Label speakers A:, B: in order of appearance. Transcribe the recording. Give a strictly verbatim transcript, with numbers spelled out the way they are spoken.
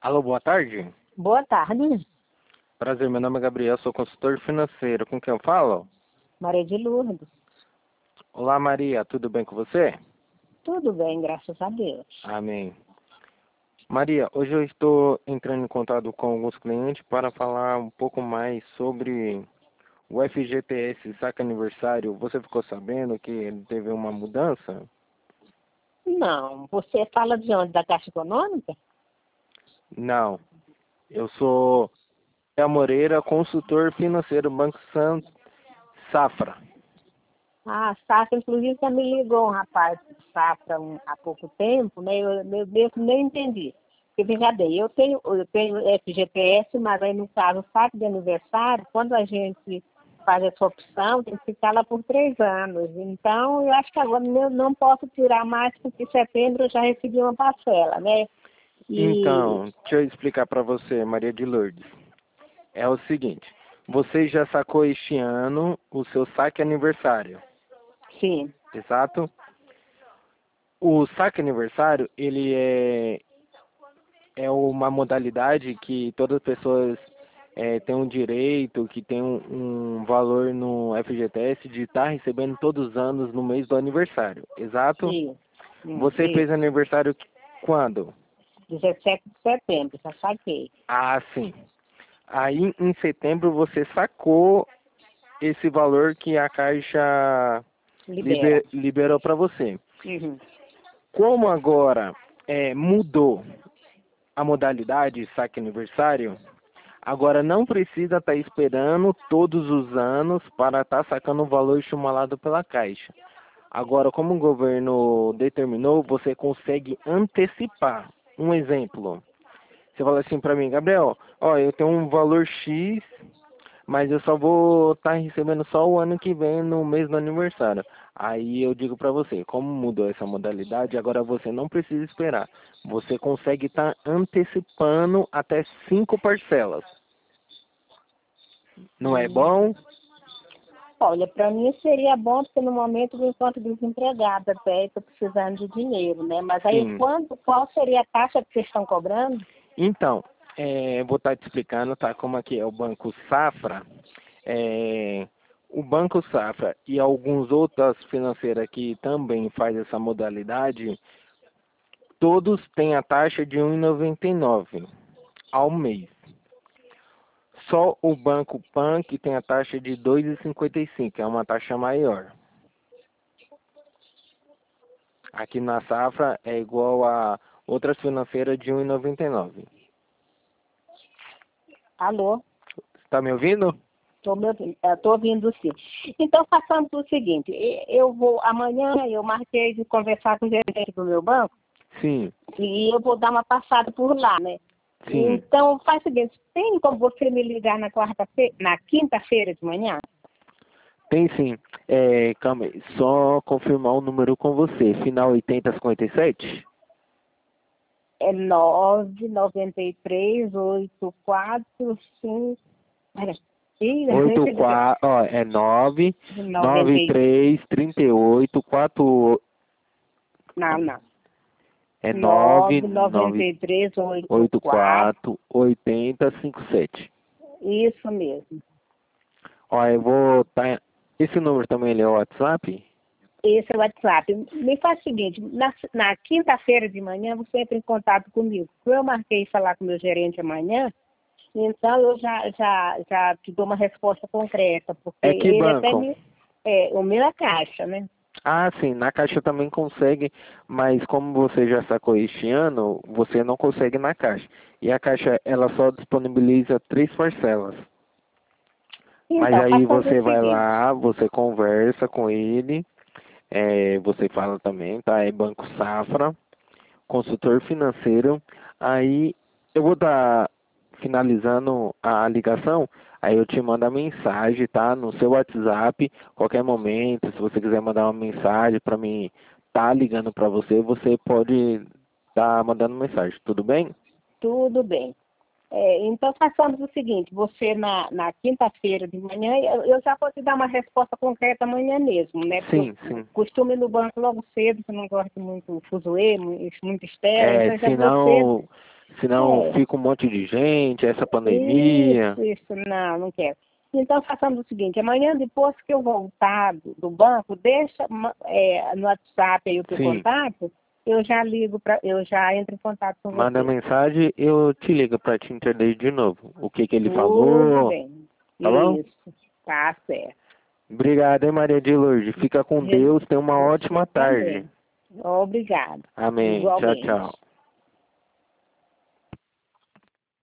A: Alô, boa tarde.
B: Boa tarde,
A: Prazer, meu nome é Gabriel, sou consultor financeiro. Com quem eu falo?
B: Maria de Lourdes.
A: Olá, Maria, tudo bem com você?
B: Tudo bem, graças a Deus.
A: Amém. Maria, hoje eu estou entrando em contato com alguns clientes para falar um pouco mais sobre o F G T S Saque Aniversário. Você ficou sabendo que ele teve uma mudança?
B: Não, você fala de onde? Da Caixa Econômica?
A: Não. Eu sou Léo Moreira, consultor financeiro, Banco San Safra.
B: Ah, Safra, inclusive, já me ligou um rapaz de Safra um, há pouco tempo, né? Eu, eu mesmo nem entendi. Porque, veja bem, eu tenho, eu tenho F G T S, mas aí, no caso, o saque de aniversário, quando a gente faz essa opção, tem que ficar lá por três anos. Então, eu acho que agora eu não posso tirar mais, porque em setembro eu já recebi uma parcela, né? E,
A: Então, deixa eu explicar para você, Maria de Lourdes. É o seguinte, você já sacou este ano o seu saque aniversário,
B: sim.
A: exato? O saque aniversário, ele é, é uma modalidade que todas as pessoas é, têm um direito, que tem um, um valor no F G T S de estar recebendo todos os anos no mês do aniversário, exato?
B: Sim, hum,
A: Você
B: sim.
A: fez aniversário quando?
B: dezessete de setembro, já saquei.
A: Ah, sim. Aí em setembro você sacou esse valor que a Caixa
B: Libera.
A: liber, liberou para você.
B: Uhum.
A: Como agora é, mudou a modalidade saque aniversário, agora não precisa estar esperando todos os anos para estar sacando o valor estimulado pela Caixa. Agora, como o governo determinou, você consegue antecipar. Um exemplo, você fala assim para mim, Gabriel, ó, eu tenho um valor X, mas eu só vou estar recebendo só o ano que vem, no mês do aniversário. Aí eu digo para você, como mudou essa modalidade, agora você não precisa esperar. Você consegue estar antecipando até cinco parcelas. Não é
B: Hum.
A: bom?
B: Olha, para mim seria bom, porque no momento eu encontro desempregada até, estou precisando de dinheiro, né? Mas aí,
A: Sim.
B: quanto, qual seria a taxa que vocês estão cobrando?
A: Então, é, vou estar te explicando, tá? Como aqui é o Banco Safra. É, o Banco Safra e algumas outras financeiras que também faz essa modalidade, todos têm a taxa de um real e noventa e nove centavos ao mês. Só o Banco Pan que tem a taxa de dois reais e cinquenta e cinco, é uma taxa maior. Aqui na Safra é igual a outras financeiras de um real e noventa e nove.
B: Alô?
A: Está me ouvindo?
B: Estou ouvindo, estou ouvindo sim. Então, façamos o seguinte, e- eu vou, amanhã eu marquei de conversar com o gerente do meu banco,
A: Sim,
B: e eu vou dar uma passada por lá, né?
A: sim.
B: Então, faz o seguinte, tem como você me ligar na quarta-feira, na quinta-feira de manhã?
A: Tem sim. É, calma aí, só confirmar o número com você. Final oitenta cinquenta e sete?
B: É nove nove três oito quatro cinco. Pera, ih,
A: oito quatro, ó, é nove nove
B: noventa e
A: três trinta e oito quatro.
B: não, não.
A: É nove
B: nove nove
A: nove
B: três oito
A: oito
B: quatro.
A: quatro oitenta cinquenta e sete.
B: Isso mesmo.
A: Ó, eu vou tá. Esse número também ele é o WhatsApp?
B: Esse é o WhatsApp. Me faz o seguinte, na, na quinta-feira de manhã você entra em contato comigo. Eu marquei falar com o meu gerente amanhã, então eu já, já, já te dou uma resposta concreta, porque
A: É que
B: ele até
A: banco?
B: me. É, o meu é caixa, né?
A: Ah, sim, na Caixa também consegue, mas como você já sacou este ano, você não consegue na Caixa. E a Caixa, ela só disponibiliza três parcelas. Mas
B: Então,
A: aí
B: façamos o
A: você vai
B: seguinte.
A: lá, você conversa com ele, é, você fala também, tá? É Banco Safra, consultor financeiro. Aí eu vou estar finalizando a ligação, aí eu te mando a mensagem, tá? No seu WhatsApp, qualquer momento, se você quiser mandar uma mensagem para mim, tá ligando para você, você pode estar mandando mensagem, tudo bem?
B: Tudo bem. É, então, façamos o seguinte, você na, na quinta-feira de manhã, eu, eu já vou te dar uma resposta concreta amanhã mesmo, né? Porque eu
A: Sim, sim.
B: costumo ir no banco logo cedo, que eu não gosto muito fuzuê, muito muito espera,
A: É,
B: então já vou cedo.
A: senão Senão
B: É.
A: fica um monte de gente, essa pandemia.
B: Isso, isso, não, não quero. Então, façamos o seguinte, amanhã, depois que eu voltar do, do banco, deixa é, no WhatsApp aí o teu
A: Sim.
B: contato, eu já ligo, pra, eu já entro em contato com
A: Manda
B: você.
A: mensagem, eu te ligo para te entender de novo. O que que ele
B: Tudo
A: falou,
B: bem.
A: tá bom?
B: Isso, tá certo.
A: Obrigado, hein, Maria de Lourdes. Fica com
B: Je-
A: Deus, tenha uma
B: Você
A: ótima tarde.
B: também. Obrigado.
A: Amém. Tchau,
B: Igualmente.
A: tchau.